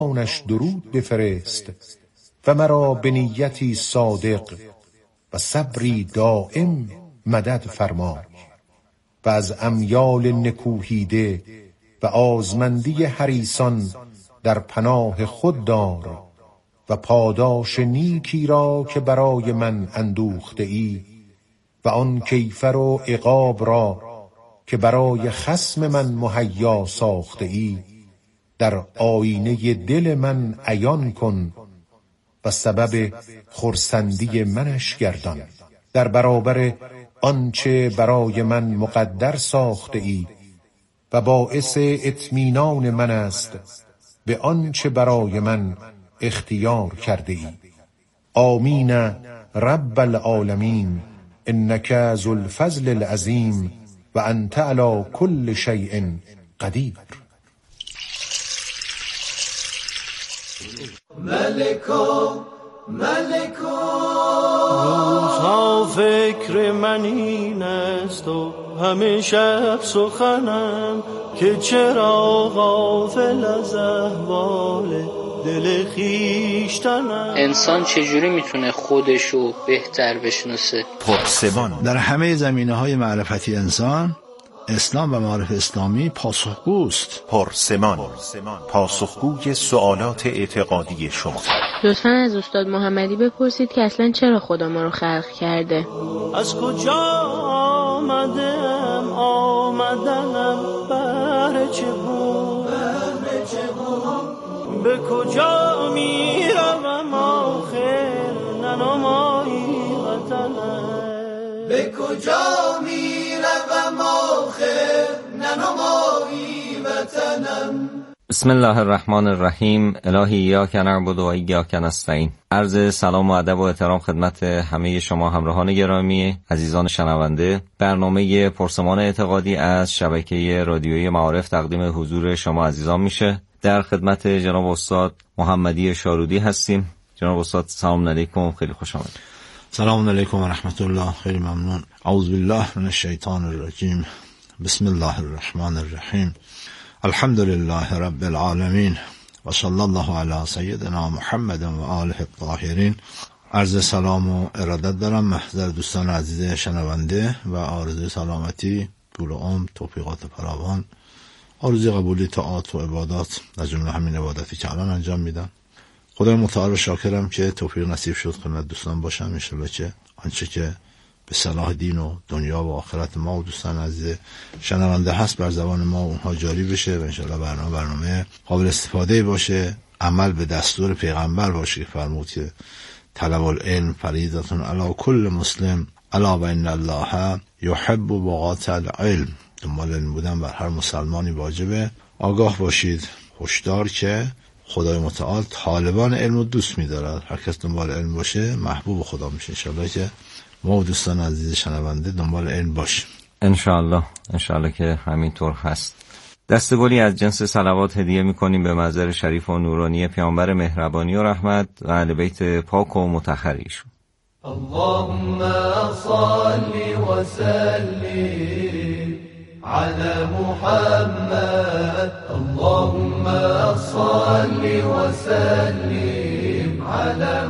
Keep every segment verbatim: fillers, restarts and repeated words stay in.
آنش درود بفرست و مرا به نیتی صادق و صبری دائم مدد فرمای و از امیال نکوهیده و آزمندی حریصان در پناه خود دار و پاداش نیکی را که برای من اندوخته ای و آن کیفر و عقاب را که برای خصم من مهیا ساخته ای در آینه دل من عیان کن و سبب خرسندی منش گردان. در برابر آنچه برای من مقدر ساخته ای و باعث اطمینان من است به آنچه برای من اختیار کرده ای. آمین رب العالمین انک ذو الفضل العظیم و انت علی کل شیء قدیر. ملکو ملکو روزها فکر من این است و همه شب سخنم که چرا غافل از احوال دل خویشتنم. انسان چجوری میتونه خودشو بهتر بشناسه؟ پرسبان در همه زمینه‌های معرفتی انسان، اسلام و معارف اسلامی پاسخگوست. پرسمان پاسخگوی سوالات اعتقادی شما. لطفاً از استاد محمدی بپرسید که اصلا چرا خدا ما رو خلق کرده. از کجا آمدم آمدنم بهر چه بود بهر چه بود به کجا میروم آخر ننمایی وطنم به کجا میروم آخر ننمایی وطنم. بسم الله الرحمن الرحیم. الهی ایاک نعبد و ایاک نستعین. عرض سلام و ادب و احترام خدمت همه شما همراهان گرامی عزیزان شنونده. برنامه پرسمان اعتقادی از شبکه رادیویی معارف تقدیم حضور شما عزیزان میشه. در خدمت جناب استاد محمدی شارودی هستیم. جناب استاد سلام علیکم، خیلی خوش آمدید. سلام علیکم و رحمت الله، خیلی ممنون. اعوذ بالله من الشیطان الرجیم. بسم الله الرحمن الرحیم. الحمد لله رب العالمین و صلی الله علی سیدنا محمد و آله الطاهرین. عرض سلام و ارادت دارم محضر دوستان عزیز شنونده و آرزوی سلامتی، طول عمر، توفیقات فراوان، آرزوی قبولی طاعات و عبادات، از جمله همین عبادتی که الان انجام میدم. خدای متعال شاکرم که توفیق نصیب شد خدمت دوستان باشم. ان شاءالله که آنچه که به صلاح دین و دنیا و آخرت ما و دوستان عزیز شنونده هست بر زبان ما اونها جاری بشه و ان شاءالله برنامه برنامه قابل استفاده باشه، عمل به دستور پیغمبر باشه که فرمود که طلب العلم فریضة علی کل مسلم الا و ان الله یحب بقاة العلم. دنبال علم بودن بر هر مسلمانی واجبه. آگاه باشید، هشدار که خدای متعال طالبان علم رو دوست می‌دارد. هر کس دنبال علم باشه محبوب خدا میشه. ان شاءالله که ما و دوستان عزیز شنونده دنبال علم باشیم. ان شاءالله ان شاءالله که همینطور هست. دستگلی از جنس صلوات هدیه می‌کنیم به محضر شریف و نورانی پیامبر مهربانی و رحمت و اهل بیت پاک و مطهر ایشون. اللهم صل و سلم على محمد. اللهم صل و سلم على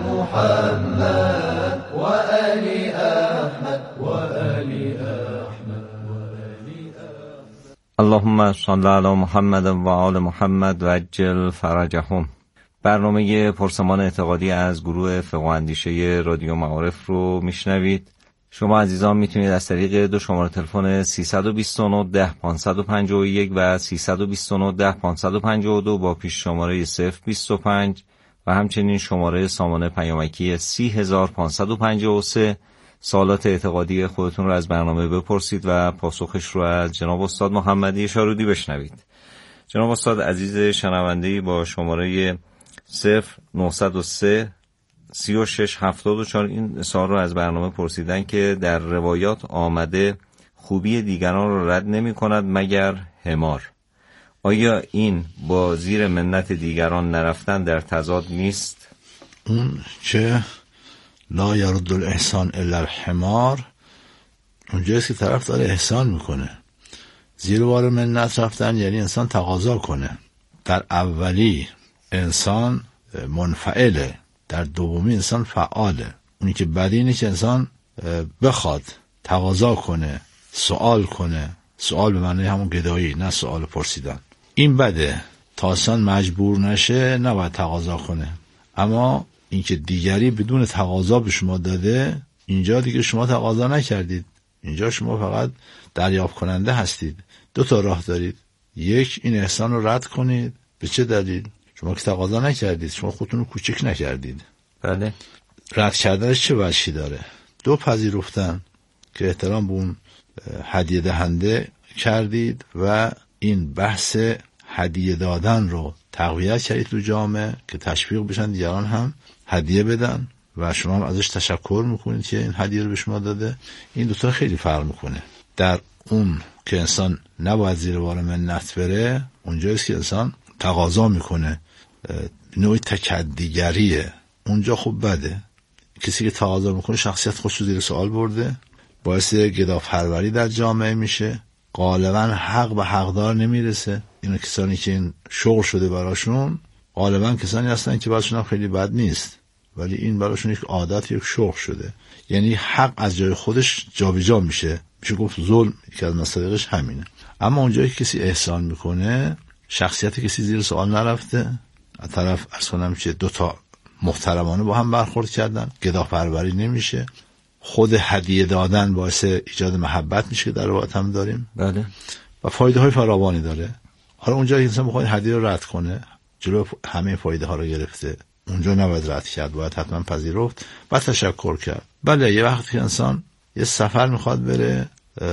محمد و آل احمد و آل احمد و آل احمد. اللهم صل علی محمد و آل محمد و عجل فرجهم. برنامه پرسمان اعتقادی از گروه فقه و اندیشه رادیو معارف رو میشنوید. شما عزیزان میتونید از طریق دو شماره تلفن سیصد و بیست و نه ده پانصد و پنجاه و یک و سیصد و بیست و نه ده پانصد و پنجاه و دو با پیش شماره صفر بیست و پنج و همچنین شماره سامانه پیامکی سی هزار پانصد و پنجاه و سه سوالات اعتقادی خودتون رو از برنامه بپرسید و پاسخش رو از جناب استاد محمدی شارودی بشنوید. جناب استاد عزیز شنونده‌ای با شماره صفر نهصد و سه سی و شش هفتاد و چهار این سوال رو از برنامه پرسیدن که در روایات آمده خوبی دیگران رو رد نمی کند مگر حمار. آیا این با زیر منت دیگران نرفتن در تضاد نیست؟ اون که لا یرد الاحسان الا الحمار اونجاست که طرف داره احسان میکنه. زیر بار منت رفتن یعنی انسان تقاضا کنه. در اولی انسان منفعله، در دومی انسان فعاله. اونی که بد اینه که انسان بخواد تقاضا کنه، سوال کنه. سوال به معنی همون گدایی، نه سوال پرسیدن. این بده. تا انسان مجبور نشه نباید تقاضا کنه. اما اینکه دیگری بدون تقاضا به شما داده، اینجا دیگه شما تقاضا نکردید، اینجا شما فقط دریافت کننده هستید. دو تا راه دارید. یک، این احسان رو رد کنید. به چه دلیل؟ شما که تقاضا نکردید، شما خودتون رو کوچک نکردید. بله. رد کردنش چه وجهی داره؟ دو، پذیرفتن که احترام به اون هدیه دهنده کردید و این بحث هدیه دادن رو تقویت کردید تو جامعه که تشویق بشن دیگران هم هدیه بدن و شما هم ازش تشکر میکنید که این هدیه رو به شما داده. این دوتا خیلی فرق میکنه. در اون که انسان نباید زیر بار منت بره، اونجاییست که انسان تقاضا میکنه، نوعی تکدیگریه. اونجا خوب بده. کسی که تقاضا میکنه شخصیت خودش رو زیر سوال برده، باعث گداپروری در جامعه میشه. غالبا حق به حقدار نمیرسه. اینا کسانی که این شغل شده براشون غالبا کسانی هستن که براشون هم خیلی بد نیست، ولی این براشون یک عادت، یک شغل شده. یعنی حق از جای خودش جابجا میشه. میشه گفت ظلم که از مصادیقش همینه. اما اونجایی که کسی احسان میکنه، شخصیت کسی زیر سوال نرفته، از طرف عرض کنم که دوتا محترمانه با هم برخورد کردن، گداپروری نمیشه. خود هدیه دادن باعث ایجاد محبت میشه که در روابط هم داریم. بله. و فایده های فراوانی داره. حالا اونجا که انسان بخواد هدیه رو رد کنه، جلو همه فایده ها رو گرفته، اونجا نباید رد کرد، باید حتما پذیرفت و تشکر کرد. بله، یه وقتی که انسان یه سفر میخواد بره،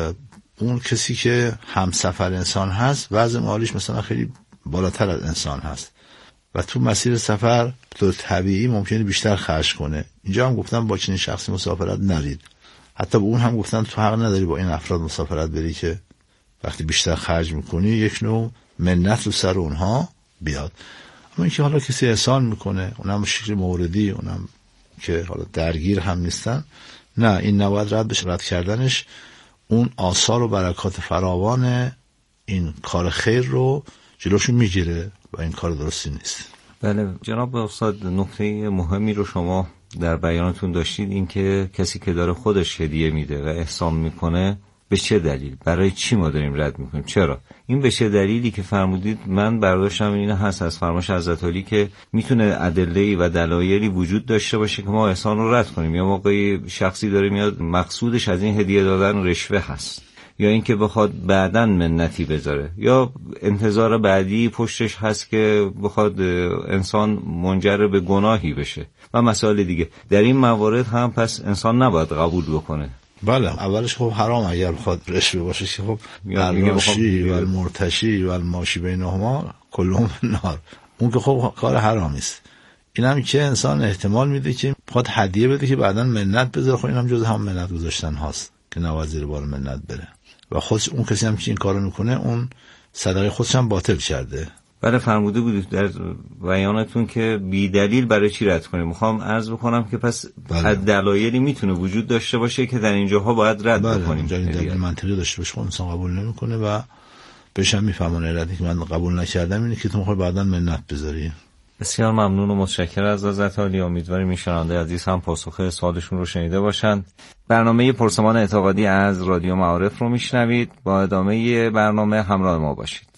اون کسی که هم سفر انسان هست وضع مالیش مثلا خیلی بالاتر از انسان هست و تو مسیر سفر تو طبیعی ممکنه بیشتر خرج کنه. اینجا هم گفتن با چنین شخصی مسافرت نرید. حتی به اون هم گفتن تو حق نداری با این افراد مسافرت بری که وقتی بیشتر خرج میکنی یک نوع منت رو سر اونها بیاد. اما اینکه حالا کسی احسان میکنه، اونم شکل موردی، اونم که حالا درگیر هم نیستن، نه، این نباید رد بشه. رد کردنش اون آثار و برکات فراوان این کار خیر رو جلوشون میگیره و این کار درستی نیست. بله جناب استاد، نکته مهمی رو شما در بیانتون داشتید، این که کسی که داره خودش هدیه میده و احسان میکنه، به چه دلیل، برای چی ما داریم رد میکنیم، چرا؟ این به چه دلیلی که فرمودید، من برداشتم این هست از فرمایش حضرت علی که میتونه ادله‌ای و دلایلی وجود داشته باشه که ما احسان رو رد کنیم. یا موقعی شخصی داره میاد مقصودش از این هدیه دادن رشوه هست، یا اینکه بخواد بعداً منتی بذاره، یا انتظار بعدی پشتش هست که بخواد انسان منجر به گناهی بشه و مسائل دیگه. در این موارد هم پس انسان نباید قبول بکنه. بله، اولش خب حرام اگر بخواد رشوه باشه که خب الراشی و المرتشی و الماشی بینهما کلهم نار، اون که خب کار حرامی است. اینم که انسان احتمال میده که بخواد هدیه بده که بعداً منت بذاره، خب اینم جز هم منت گذاشتن هاست که نباید زیر بار منت بره. و خودش اون کسی هم که این کارو میکنه اون صدقه خودش هم باطل کرده. بله فرموده بودید در بیانتون که بی دلیل برای چی رد کنیم. میخوام عرض بکنم که پس بله. دلایلی میتونه وجود داشته باشه که در اینجاها باید رد بله. بکنیم. بله، دلیل منطقی داشته باشه، خب انسان قبول نمیکنه و بهش هم میفهمونه علتی که من قبول نکردم اینه که تو میخوای بعداً منت بذاری. بسیار ممنون و متشکرم از حضرت عالی. امیدواریم این شنونده عزیز هم پاسخ سوالشون رو شنیده باشند. برنامه پرسمان اعتقادی از رادیو معارف رو میشنوید. با ادامه برنامه همراه ما باشید.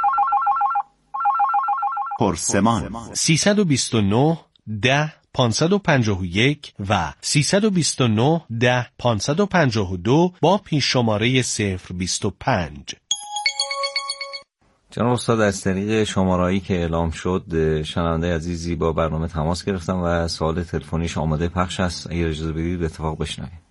پرسمان سیصد و بیست و نه ده پانصد و پنجاه و یک و سیصد و بیست و نه ده پانصد و پنجاه و دو با پیش شماره صفر بیست و پنج. جناب استاد، از طریق شماره‌ای که اعلام شد شنونده عزیزی با برنامه تماس گرفتم و سوال تلفنیش آماده پخش است. اگر اجازه بدید به اتفاق بشنویم.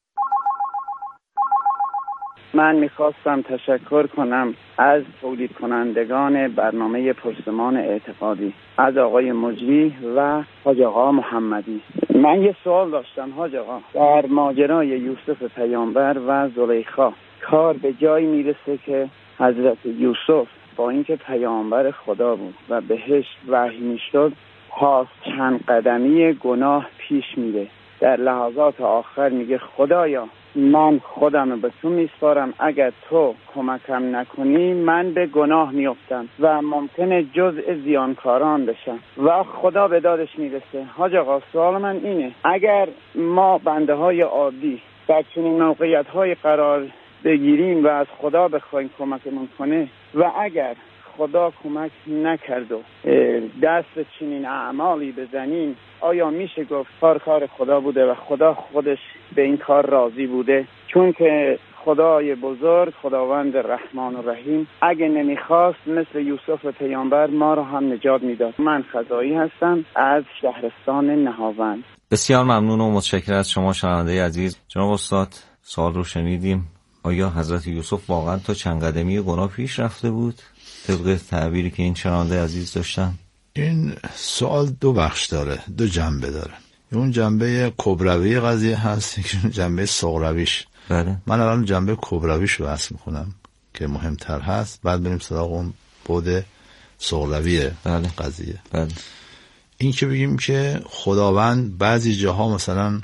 من میخواستم تشکر کنم از تولید کنندگان برنامه پرسمان اعتقادی، از آقای مجری و حاج آقا محمدی. من یه سوال داشتم حاج آقا. در ماجرای یوسف پیامبر و زلیخا کار به جایی میرسه که حضرت یوسف با اینکه پیامبر خدا بود و بهش وحی میشد، پاس چند قدمی گناه پیش میره. در لحظات آخر میگه خدایا من خودم به تو میسپارم، اگر تو کمکم نکنی من به گناه میافتم و ممکنه جزء زیانکاران بشم و خدا به دادش میرسه. حاج آقا سوال من اینه، اگر ما بنده های عادی در چنین موقعیت های قرار بگیریم و از خدا بخوایم کمکمون کنه و اگر خدا کمک نکرد و دست چنین اعمالی بزنیم، آیا میشه گفت کار کار خدا بوده و خدا خودش به این کار راضی بوده؟ چون که خدای بزرگ، خداوند رحمان و رحیم، اگه نمیخواست مثل یوسف پیامبر ما رو هم نجات میداد. من خزایی هستم از شهرستان نهاوند. بسیار ممنون و متشکر از شما شنونده عزیز. جناب استاد، سوال رو شنیدیم. آیا حضرت یوسف واقعا تا چند قدمی گناه پیش رفته بود طبق تعبیری که این شنونده عزیز داشتن؟ این سوال دو بخش داره، دو جنبه داره. اون جنبه کبروی قضیه هست، که جنبه صغرویش. بله. من الان جنبه کبرویش رو بحث میکنم که مهمتر هست، بعد بریم سراغ اون بعد صغروی بله. قضیه. بله. این که بگیم که خداوند بعضی جاها مثلا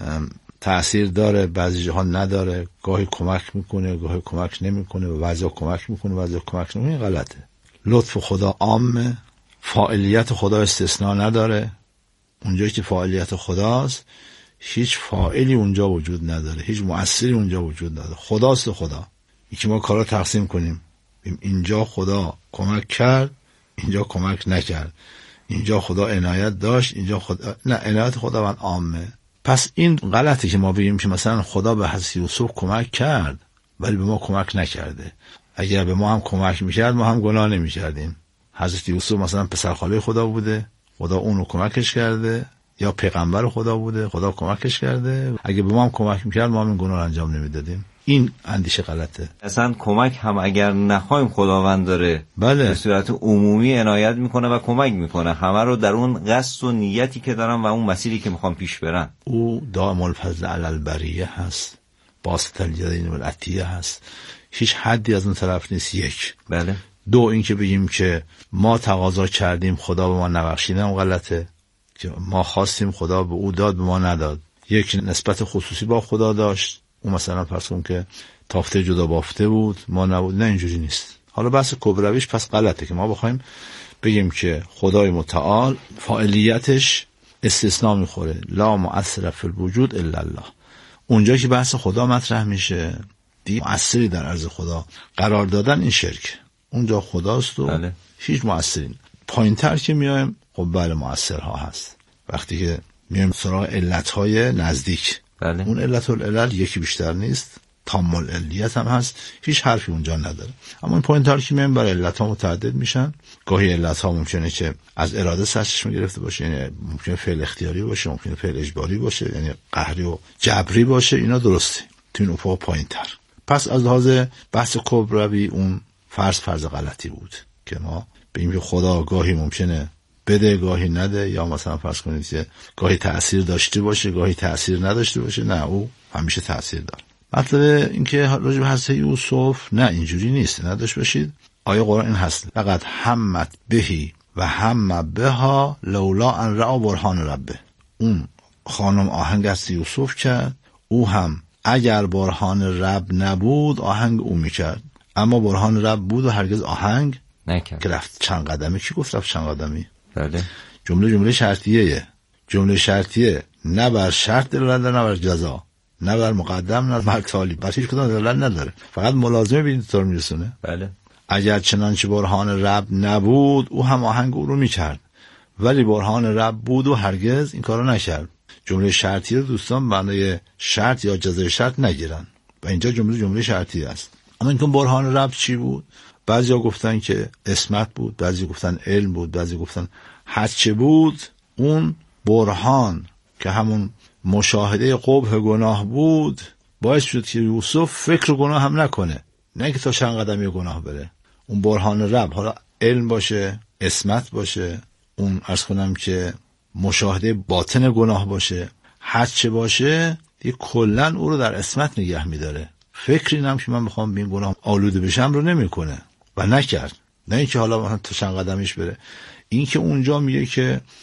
تأثیر داره، بعضی جاها نداره، گاهی کمک میکنه گاهی کمک نمیکنه، و بعضی کمک میکنه بعضی کمک نمیکنه، غلطه. لطف خدا عامه، فاعلیت خدا استثناء نداره. اونجایی که فاعلیت خداست هیچ فاعلی اونجا وجود نداره، هیچ مؤثری اونجا وجود نداره. خداست خدا. این که ما کارا تقسیم کنیم، اینجا خدا کمک کرد اینجا کمک نکرد، اینجا خدا عنایت داشت اینجا خدا نه، عنایت خداوند عامه. پس این غلطه که ما بگیم که مثلا خدا به حضرت یوسف کمک کرد ولی به ما کمک نکرده. اگر به ما هم کمک میکرد ما هم گناه نمیکردیم. حضرت یوسف مثلا پسرخاله خدا بوده، خدا اونو کمکش کرده، یا پیغمبر خدا بوده، خدا کمکش کرده. اگه به ما هم کمک میکرد ما هم این گناه انجام نمیدادیم. این اندیشه غلطه. اصلا کمک هم اگر نخوایم خداوند داره بله. به صورت عمومی عنایت میکنه و کمک میکنه همه رو در اون قصد و نیتی که دارن و اون مسیری که میخوام پیش برن. او دائم الفضل علی البریه هست، باسط الیدین والعطیه هست، هیچ حدی از اون طرف نیست. یک. بله. دو، این که بگیم که ما تقاضا کردیم خدا به ما نبخشید هم غلطه، که ما خواستیم خدا به او داد به ما نداد. یک نسبت خصوصی با خدا داشت، اون مثلا فرض کن که تافته جدا بافته بود ما نبود، نه اینجوری نیست. حالا بحث کبرویش پس غلطه که ما بخوایم بگیم که خدای متعال فاعلیتش استثناء میخوره، لا مؤثر فی الوجود الا الله. اونجا که بحث خدا مطرح میشه دی مؤثری در عرض خدا قرار دادن این شرک، اونجا خداست و بله. هیچ مؤثری. پایینتر که میایم خب بله مؤثرها هست. وقتی که میایم سراغ علتهای نزدیک بله. اون علت العلل یکی بیشتر نیست، تام العلیت هم هست، هیچ حرفی اونجا نداره. اما این پوینتر که میایم برای علت ها متعدد میشن. گاهی علت ها ممکنه که از اراده سرچشمه گرفته باشه، یعنی ممکنه فعل اختیاری باشه، ممکنه فعل اجباری باشه، یعنی قهری و جبری باشه. اینا درسته تو این افق پایینتر. پس از لحاظ بحث کبروی اون فرض فرض غلطی بود که ما بگیم که خدا گاهی ممکنه بده گاهی نده، یا مثلا فرض کنید که گاهی تأثیر داشته باشه گاهی تأثیر نداشته باشه. نه، او همیشه تأثیر داره. مطلب این که راجع به حضرت یوسف نه اینجوری نیست، نداشت باشید. آیه قرآن این هست فقط همت بهی و هم بها لولا ان رأى برهان ربه. اون خانم آهنگ از یوسف کرد، او هم اگر برهان رب نبود آهنگ او میکرد، اما برهان رب بود و هرگز آهنگ نکرد. که رفت چند قدمی. کی گفت رفت چند قدمی؟ بله. جمله جمله شرطیه. جمله شرطیه نه بر شرط دلالت نه بر جزا، نه بر مقدم نه بر تالی، بر هیچ کدوم دلالت نداره، فقط ملازمه به این طور میرسونه. بله. اگر چنانچه برهان رب نبود او هم آهنگ او رو میکرد، ولی برهان رب بود و هرگز این کارو نکرد. جمله شرطیه رو دوستان معنای شرط یا جزای شرط نگیرن و اینجا جمله جمله شرطیه است. اما اینکه برهان رب چی بود؟ بعضیا گفتن که اسمت بود، بعضی گفتن علم بود، بعضی گفتن هر چه بود. اون برهان که همون مشاهده قبح گناه بود باعث شد که یوسف فکر گناه هم نکنه، نه که تا چند قدمی گناه بره. اون برهان رب، حالا علم باشه اسمت باشه، اون عرض کنم که مشاهده باطن گناه باشه، هر چه باشه یه کلن او رو در اسمت نگه میداره. فکری نم که من بخوام به این گناه آلوده بشم رو نمیکنه و نکرد. نه اینکه حالا مثلا تا چند قدمیش بره. این که اونجا میگه که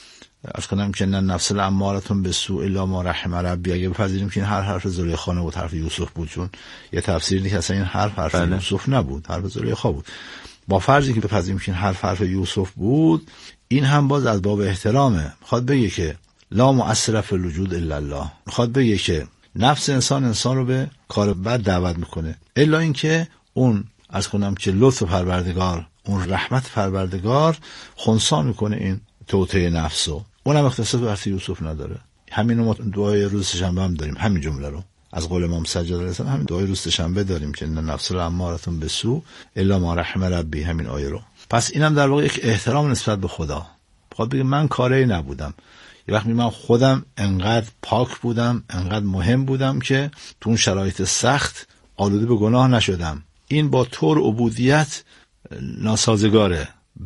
از کنم که نه نفس الامارتون به سوء الا ما رحم ربی، اگه بپذیریم که این هر حرف زلیخا نبود، حرف یوسف بود، چون یه تفسیری که اصلا این حرف حرف بله. یوسف نبود، حرف زلیخا بود. با فرضی که بپذیریم که این حرف حرف یوسف بود، این هم باز از باب احترامه. میخواد بگه که لا مؤثر فی الوجود الا الله، میخواد بگه که نفس انسان انسان رو به کار بد دعوت میکنه، الا اینکه اون از کنم که لطف پروردگار، اون رحمت پروردگار خنثی میکنه این توطئه نفسو. اونم اختصاص به حرف یوسف نداره. همینو ما دعای روز شنبه هم داریم، همین جمله رو از قول امام سجاد علیه السلام، همین دعای روز شنبه داریم که نفس الامارتون بسوء الا ما رحم ربی، همین آیه رو. پس اینم در واقع یک احترام نسبت به خدا. بخواد بگه من کاری نبودم، یه وقت من خودم انقدر پاک بودم، انقدر مهم بودم که تو اون شرایط سخت آلوده به گناه نشدم. این با طور عبودیت ناسازگاره.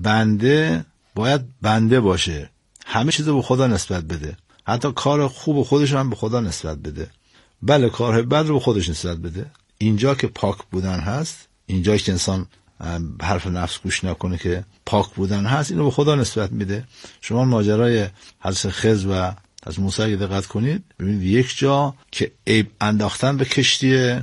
بنده باید بنده باشه، همه چیز رو به خدا نسبت بده، حتی کار خوب خودش هم به خدا نسبت بده، بله کار بد رو به خودش نسبت بده. اینجا که پاک بودن هست، اینجا که انسان حرف نفس گوش نکنه که پاک بودن هست، اینو به خدا نسبت میده. شما ماجرای حضرت خضر و از موسی اگه دقت کنید، ببینید یک جا که عیب انداختن به کشتی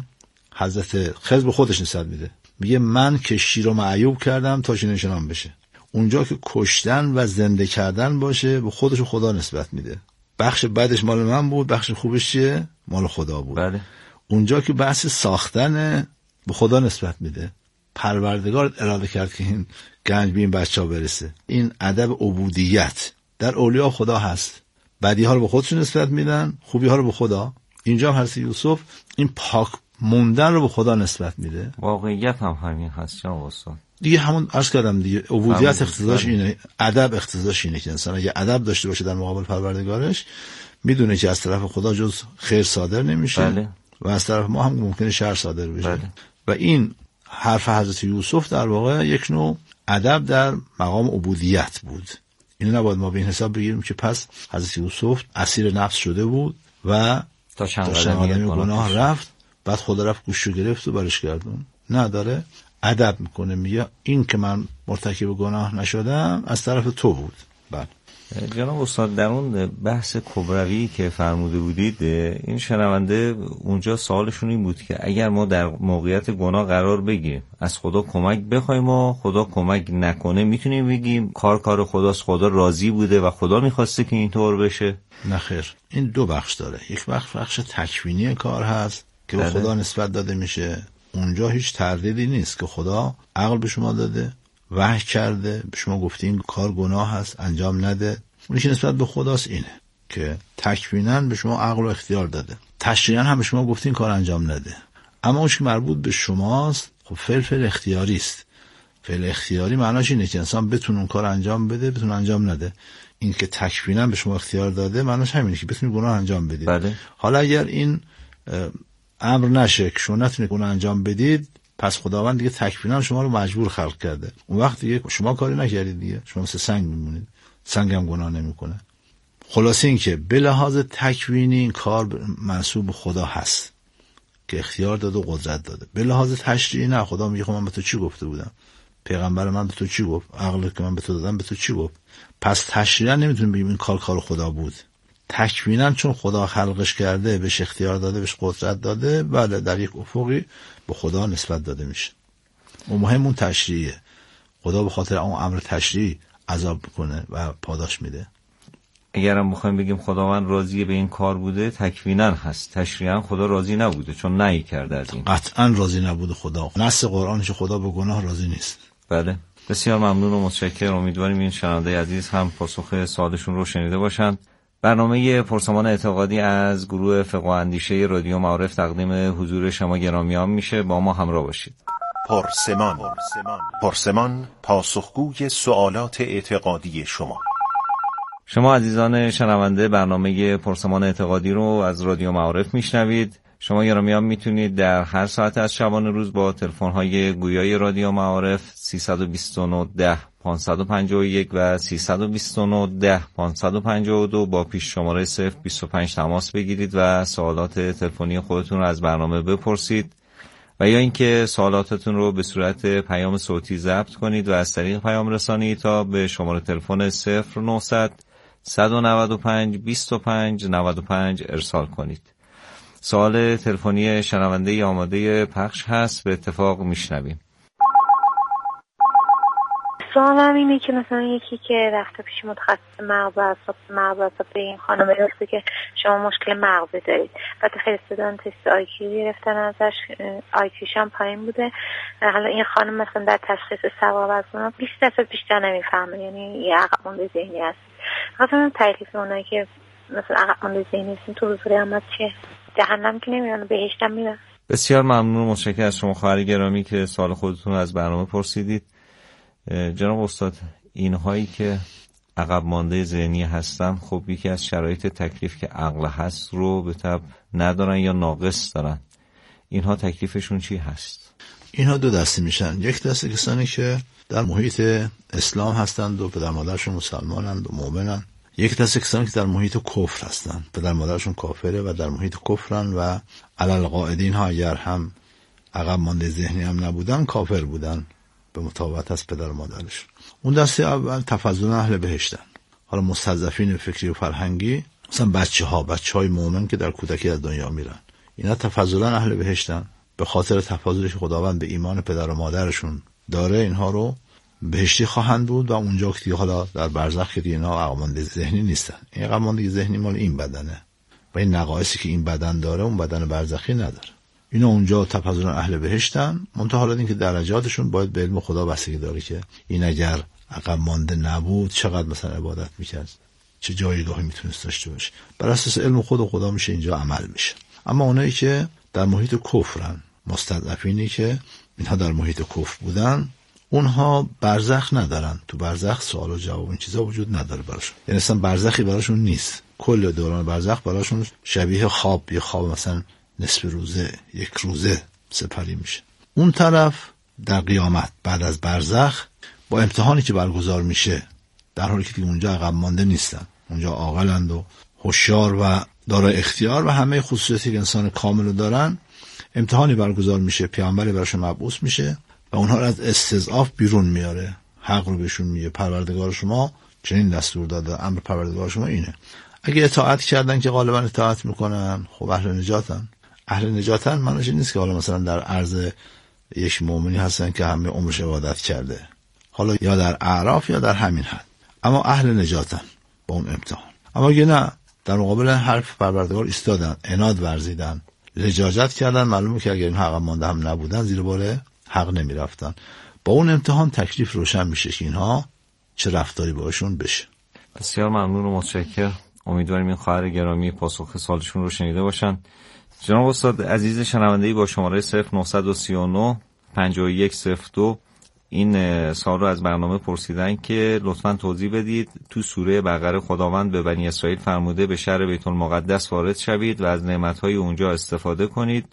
حضرت خضر به خودش نسبت میده، میگه من کشتی رو معیوب کردم تا نشانم بشه. اونجا که کشتن و زنده کردن باشه، به خودش و خدا نسبت میده. بخش بدش مال من بود، بخش خوبش چیه؟ مال خدا بود. بله. اونجا که بحث ساختن، به خدا نسبت میده. پروردگار اراده کرد که این گنج به این بچه‌ها برسه. این ادب عبودیت در اولیاء خدا هست. بدی ها رو به خودشون نسبت میدن، خوبی ها رو به خدا. اینجا هم حضرت یوسف این پاک موندن رو به خدا نسبت میده. واقعیت هم همین هست جناب استاد. دیگه همون عرض کردم دیگه، عبودیت اقتضاش اینه، ادب اقتضاش اینه که انسان اگه ادب داشته باشه در مقابل پروردگارش، میدونه که از طرف خدا جز خیر صادر نمیشه. بله. و از طرف ما هم ممکنه شر صادر بشه. بله. و این حرف حضرت یوسف در واقع یک نوع ادب در مقام عبودیت بود. اینو نباید ما به این حساب بگیریم که پس حضرت یوسف اسیر نفس شده بود و تا چند گناه رفت، بعد خدا رفت گوشو گرفت و برش گردون. نه، داره ادب میکنه، میگه این که من مرتکب گناه نشدم از طرف تو بود. بله جناب استاد، در اون بحث کبروی که فرموده بودید، این شنونده اونجا سوالشون این بود که اگر ما در موقعیت گناه قرار بگیریم، از خدا کمک بخوایم و خدا کمک نکنه، میتونیم بگیم کار کار خداست، خدا راضی بوده و خدا میخواسته که اینطور بشه؟ نه خیر، این دو بخش داره. یک بخش بخش تکوینی کار هست که به خدا نسبت داده میشه. اونجا هیچ تردیدی نیست که خدا عقل به شما داده، وحی کرده، به شما گفته این کار گناه هست انجام نده. اونی که نسبت به خداست اینه که تکویناً به شما عقل و اختیار داده، تشریعاً هم به شما گفته این کار انجام نده. اما اون که مربوط به شماست، خب فعل فعل اختیاری است. فعل اختیاری معناش اینه که انسان بتونه اون کار انجام بده، بتونه انجام نده. این که تکویناً به شما اختیار داده معناش همینه که بتونید گناه انجام بدید. بله. حالا اگر این امر نشه که شما نتونید گناه انجام بدید، پس خداوند دیگه تکویناً شما رو مجبور خلق کرده. اون وقت دیگه شما کاری نکردید، دیگه شما مثل سنگ میمونید. سنگ هم گناه نمیکنه. خلاصه این که به لحاظ تکوینی این کار منسوب خدا هست که اختیار داده و قدرت داده. به لحاظ تشریعی نه، خدا میگه خب من به تو چی گفته بودم؟ پیغمبر من به تو چی گفت؟ عقلی که من به تو دادم به تو چی گفت؟ پس تشریعا نمیتونیم بگیم این کار کار خدا بود. تکویناً چون خدا خلقش کرده، بهش اختیار داده، بهش قدرت داده، بله در یک افقی به خدا نسبت داده میشه. و مهم اون تشریعه. خدا به خاطر اون امر تشریعی عذاب میکنه و پاداش میده. اگرم بخوایم بگیم خداوند راضی به این کار بوده، تکویناً هست، تشریعاً خدا راضی نبوده چون نهی کرده از این. قطعاً راضی نبوده خدا. نص قرآنش خدا به گناه راضی نیست. بله. بسیار ممنون و متشکرم. امیدواریم این شنونده عزیز هم پاسخ سوالشون رو شنیده باشند. برنامه پرسمان اعتقادی از گروه فقه و اندیشه رادیو معارف تقدیم حضور شما گرامیان میشه. با ما همراه باشید. پرسمان پرسمان پاسخگوی سوالات اعتقادی شما. شما عزیزان شنونده برنامه پرسمان اعتقادی رو از رادیو معارف میشنوید. شما گرامیان میتونید در هر ساعت از شبانه روز با تلفن‌های گویای رادیو معارف سیصد و بیست و نه ده پانصد و پنجاه و یک و سیصد و بیست و نه ده پانصد و پنجاه و دو با پیش شماره صفر بیست و پنج تماس بگیرید و سوالات تلفنی خودتون رو از برنامه بپرسید، و یا اینکه سوالاتتون رو به صورت پیام صوتی ضبط کنید و از طریق پیام رسانی تا به شماره تلفن صفر نهصد صد و نود و پنج بیست و پنج نود و پنج ارسال کنید. سوال تلفنی شنونده آماده پخش هست، به اتفاق میشنویم. سوالم اینه که مثلا یکی که رفته پیش متخصص مغز و اعصاب مغز و اعصاب به این خانم گفته که شما مشکل مغزی دارید، بعد فرستادن تست آی کیو گرفتن ازش، آی کیوش هم پایین بوده. حالا این خانم مثلا در تشخیص ثواب از اونها بیست درصد بیشتر نمیفهمه، یعنی یه عقب مونده ذهنی هست. مثلا تکلیف اونایی که مثلا عقب مونده ذهنی هستن تو روز قیامت چیه؟ جهنم که نمیرن، بهشت هم میرن. بسیار ممنون، متشکرم از شما خواهر گرامی که سوال خودتون از برنامه پرسیدید. جناب استاد، اینهایی که عقب مانده ذهنی هستن، خب یکی از شرایط تکلیف که عقل هست رو به طب ندارن یا ناقص دارن. اینها تکلیفشون چی هست؟ اینها دو دسته میشن. یک دسته کسانی که در محیط اسلام هستند و پدر مادرشون مسلمانند و مؤمنند. یک دسته کسانی که در محیط کفر هستند، پدر مادرشون کافره و در محیط کفرن و علل قاعدین ها اگر هم عقب مانده ذهنی هم نبودن کافر بودن به مطابقت از پدر و مادرش. اون دسته اول تفضلا اهل بهشتن. حالا مستضعفین فکری و فرهنگی، مثلا بچه ها بچه های مؤمن که در کودکی از دنیا میرن، اینا تفضلا اهل بهشتن. به خاطر تفاضلی که خداوند به ایمان پدر و مادرشون داره اینها رو بهشتی خواهند بود و اونجا که حالا در برزخ که دیگه اینا عقب مانده ذهنی نیستن. این عقب مانده ذهنی مال این بدنه و این نقایصی که این بدن داره اون بدن برزخی نداره. اینا اونجا تفضلا اهل بهشتن. منتها حالا این که درجاتشون باید به علم خدا بستگی داره که این اگر عقب مانده نبود چقدر مثلا عبادت میکرد، چه جایگاهی میتونست داشته باشه. بر اساس علم خود و خدا میشه اینجا عمل میشه. اما اونایی که در محیط کفرن، مستضعفینی که اینها در محیط کفر بودن، اونها برزخ ندارن. تو برزخ سوال و جواب این چیزا وجود نداره براشون، یعنی اصلا برزخی براشون نیست. کل دوران برزخ براشون شبیه خواب، یه خواب مثلا نصف روزه، یک روزه سپری میشه. اون طرف در قیامت بعد از برزخ با امتحانی که برگزار میشه، در حالی که اونجا عقب مانده نیستن، اونجا عاقلند و هوشیار و دارای اختیار و همه خصوصیاتی که انسان کامل رو دارن، امتحانی برگزار میشه، پیامبری براشون مبعوث میشه و اونها رو از استضعاف بیرون میاره، حق رو بهشون میگه پروردگار شما چنین دستور داده، امر پروردگار شما اینه. اگه اطاعت کردن که غالبا اطاعت میکنن، خب اهل نجاتن. اهل نجاتن معنیش نیست که حالا مثلا در عرض یک مؤمنی هستن که همه عمرش عبادت کرده، حالا یا در اعراف یا در همین حد، اما اهل نجاتن با اون امتحان. اما اگه نه، در مقابل حرف پروردگار ایستادن، عناد ورزیدن، لجاجت کردن، معلومه که اگر این حق مانده هم نبودن زیر بار حق نمیرفتن. با اون امتحان تکلیف روشن میشه که اینها چه رفتاری باشون بشه. بسیار ممنون و متشکرم. امیدواریم این خواهر گرامی پاسخ سوالشون رو شنیده باشن. جناب استاد عزیز شنونده‌ای با شماره صفر نه سه نه پنج یک صفر دو این سوال رو از برنامه پرسیدن که لطفاً توضیح بدید تو سوره بقره خداوند به بنی اسرائیل فرموده به شهر بیت المقدس وارد شوید و از نعمت‌های اونجا استفاده کنید.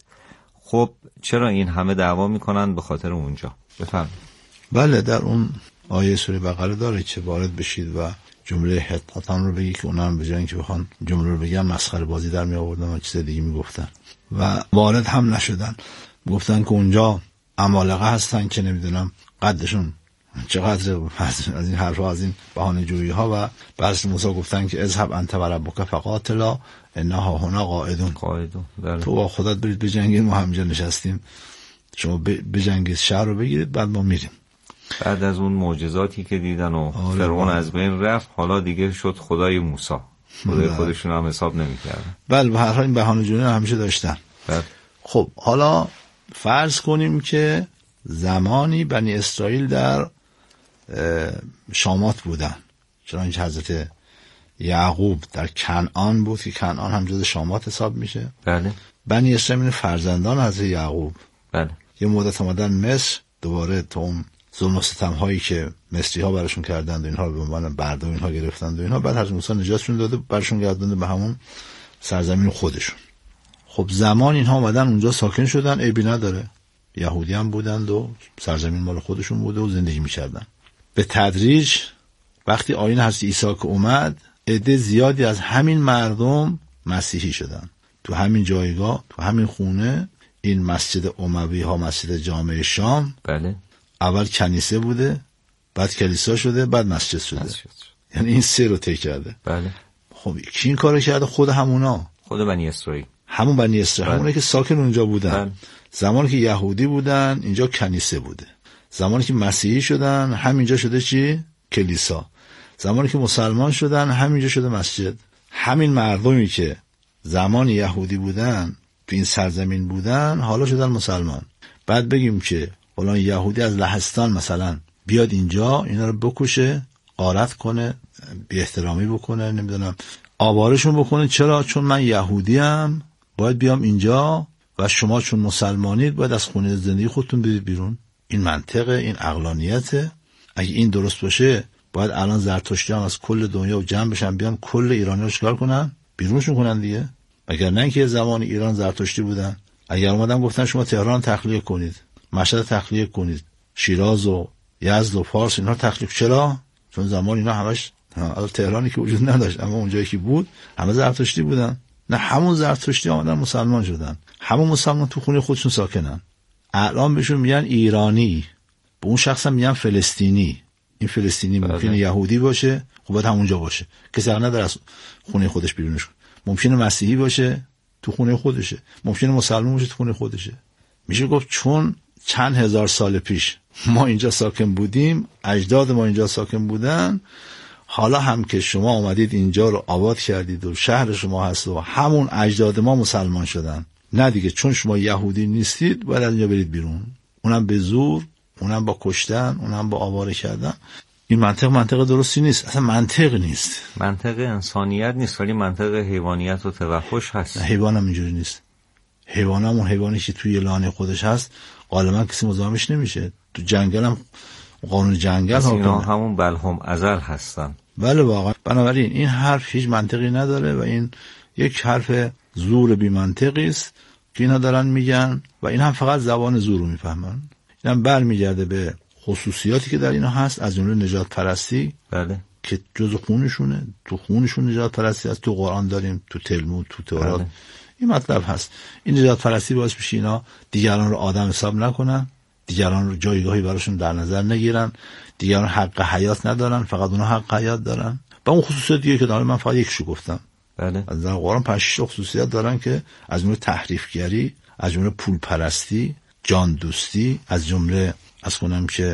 خب چرا این همه دعوا میکنن به خاطر اونجا؟ بفرمایید. بله، در اون آیه سوره بقره داره که وارد بشید و جمله حطتان رو بگی که اونا هم به جای اینکه بخوان جمله رو بگن مسخره بازی در می آوردن و چیز دیگه میگفتن و وارد هم نشدن. گفتن که اونجا عمالقه هستن که نمیدونم قدشون چقدر، از این حرفا، از این بهانه جویی ها. و بعضی موسی گفتن که اذهب انت و ربک فقاتلا انها هنا قاعدون، قاعدون تو با خودت برید بجنگید، ما همینجا نشستیم، شما بجنگید شهر رو بگیرید بعد ما میریم. بعد از اون معجزاتی که دیدن و فرعون از بین رفت، حالا دیگه شد خدای موسی، خدای خودشون هم حساب نمی‌کردن. بله، به هر حال این بهانه جویی همیشه داشتن. بله. خب حالا فرض کنیم که زمانی بنی اسرائیل در شامات بودن، چنانچه حضرت یعقوب در کنعان بود که کنعان هم جز شامات حساب میشه. بله. بنی اسرائیل فرزندان حضرت یعقوب. بله. یه مدت آمدن مصر، دوباره تا اون ظلم و ستم هایی که مصری ها براشون کردند و اینها رو به عنوان برده و اینها گرفتند و اینها، بعد حضرت موسی نجاتشون داده، براشون گردونده به همون سرزمین خودشون. خب زمان اینها اومدن اونجا ساکن شدن، عیبی نداره، یهودی هم بودند و سرزمین مال خودشون بوده و زندگی می‌کردن. به تدریج وقتی آیین حضرت عیسی که اومد، عده زیادی از همین مردم مسیحی شدن. تو همین جایگاه، تو همین خونه، این مسجد اموی ها، مسجد جامع شام، بله، اول کنیسه بوده، بعد کلیسا شده، بعد مسجد شده. مسجد. یعنی این سه رو طی کرده. بله. خب کی این کارو کرده؟ خود همونا، خود بنی اسرائیل، همون بنی اسرائیل، همونایی که ساکن اونجا بودن. بله. زمانی که یهودی بودن اینجا کنیسه بوده، زمانی که مسیحی شدن همینجا شده چی؟ کلیسا. زمانی که مسلمان شدن همینجا شده مسجد. همین مردمی که زمان یهودی بودن تو این سرزمین بودن حالا شدن مسلمان. بعد بگیم که فلان یهودی از لهستان مثلا بیاد اینجا اینا رو بکشه، غارت کنه، بی احترامی بکنه، نمیدونم آوارشون بکنه. چرا؟ چون من یهودیم باید بیام اینجا و شما چون مسلمانید باید از خونه زندگی خودتون برید بیرون. این منطقه، این عقلانیته. اگه این درست باشه باید الان زرتشتی هم از کل دنیا جمع بشن بیان کل ایرانی رو چیکار کنن؟ بیرونشون کنن دیگه. اگر نه که زمان ایران زرتشتی بودن، اگر اومدن گفتن شما تهران تخلیه کنید، مشهد تخلیه کنید، شیراز و یزد و فارس اینا تخلیه. چرا؟ چون زمان اینا همش تهرانی که وجود نداشت، اما اونجایی که بود همه زرتشتی بودن. نه همون زرتشتی آمدن مسلمان شدن، همون مسلمان تو خونه خودشون ساکنن. الان بهشون میگن ایرانی، به اون شخص هم میگن فلسطینی. این فلسطینی ممکنه یهودی باشه، خب باید همونجا باشه، کسی حق نداره از خونه خودش بیرونش کنه. ممکنه مسیحی باشه تو خونه خودشه، ممکنه مسلمان باشه تو خونه خودشه. میشه گفت چون چند هزار سال پیش ما اینجا ساکن بودیم، اجداد ما اینجا ساکن بودن، حالا هم که شما اومدید اینجا رو آباد کردید و شهر شما هست و همون اجداد ما مسلمان شدن، نه دیگه چون شما یهودی نیستید باید از اینجا برید بیرون، اونم به زور، اونم با کشتن، اونم با آواره کردن. این منطق منطق درستی نیست، اصلا منطق نیست، منطق انسانیت نیست، ولی منطق حیوانیت و توحش هست. حیوان هم اینجوری نیست. حیوان هم اون حیوانی که توی لانه خودش هست غالبا کسی مزاحمش نمیشه. تو جنگل هم قانون جنگل ها اینا همون بلهم ازل هستن. بله واقعا. بنابراین این حرف هیچ منطقی نداره و این یک حرف زور بی منطقی است که اینا دارن میگن و این هم فقط زبان زور رو میفهمن. این هم برمیگرده به خصوصیاتی که در اینا هست، از جمله نجات پرستی. بله. که جز خونشونه، تو خونشون نجات پرستی هست، تو قرآن داریم، تو تلمود، تو تورات. بله. این مطلب هست. این نجات پرستی باعث میشه اینا دیگران رو آدم حساب نکنن، دیگران رو جایگاهی براشون در نظر نگیرن، دیگران حق حیات ندارن، فقط اونها حق حیات دارن. با اون خصوصیت دیگه که دارم من فقط یکشو گفتم. بله. از در قرآن پنج شش خصوصیت دارن که از جمله تحریفگری، از جمله پول پرستی، جان دوستی، از جمله از کنم که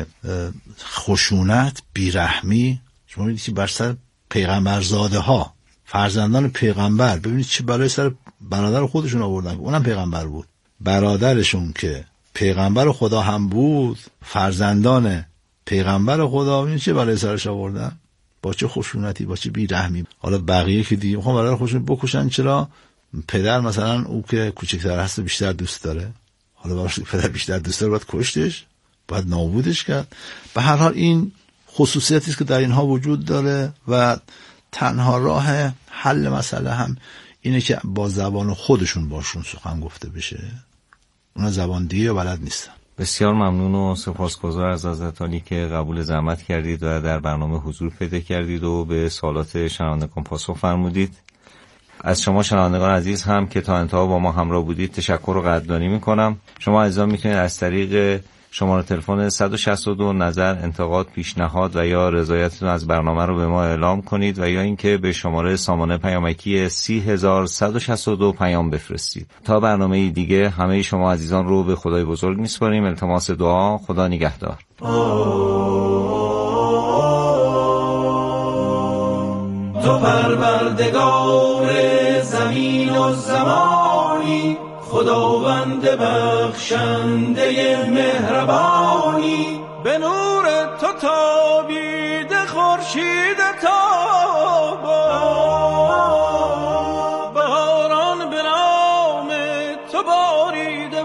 خشونت، بیرحمی. شما می‌بینید که بر سر پیغمبرزاده ها، فرزندان پیغمبر، ببینید چه برای سر برادر خودشون آوردن، اونم پیغمبر بود. برادرشون که پیغمبر خدا هم بود، فرزندان پیغمبر خدا، ببینید چه برای سرش آوردن، با چه خشونتی، با چه بیرحمی. حالا بقیه که دیگه میخوان برادر خودشون بکشن، چرا؟ پدر مثلا او که کوچکتر هست بیشتر دوست داره، حالا باشه پدر بیشتر دوست داره باید کشتش، باید نابودش کرد. به هر حال این خصوصیتی است که در اینها وجود داره و تنها راه حل مسئله هم اینه که با زبان خودشون باشون سخن گفته بشه. اونا زبان دیگه بلد نیستن. بسیار ممنون و سپاسگزار از حضرت عالی که قبول زحمت کردید و در برنامه حضور پیدا کردید و به سوالات شنوندگان پاسخ فرمودید. از شما شنوندگان عزیز هم که تا انتها با ما همراه بودید تشکر و قدردانی میکنم. شما عزیزان میتونید از طریق شماره تلفن صد و شصت و دو نظر، انتقاد، پیشنهاد و یا رضایتتون از برنامه رو به ما اعلام کنید و یا اینکه به شماره سامانه پیامکی سی هزار صد و شصت و دو پیام بفرستید. تا برنامه دیگه همه شما عزیزان رو به خدای بزرگ میسپاریم. التماس دعا. خدا نگهدار. تو پروردگار زمین و زمانی، خداوند بخشنده مهربانی، به نور تو تابیده خورشید تابان، بهاران به نام تو باریده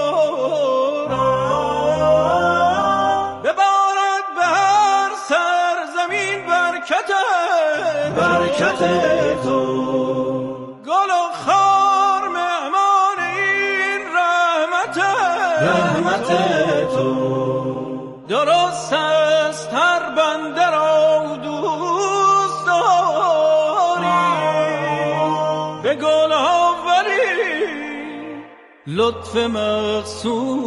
باران، ببارد به هر سرزمین برکت برکت تو، گل و خار مهمان این رحمت رحمت تو، درست است هر بنده را دوست داری، به گل ها ولی لطف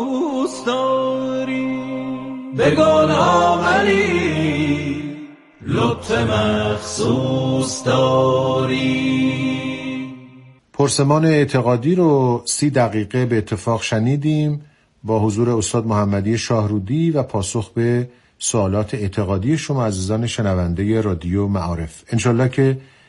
مخصوص داری، به گل ها ولی لطف مخصوص داری. پرسمان اعتقادی رو سی دقیقه به اتفاق شنیدیم با حضور استاد محمدی شاهرودی و پاسخ به سوالات اعتقادی شما عزیزان شنونده رادیو معارف. انشالله که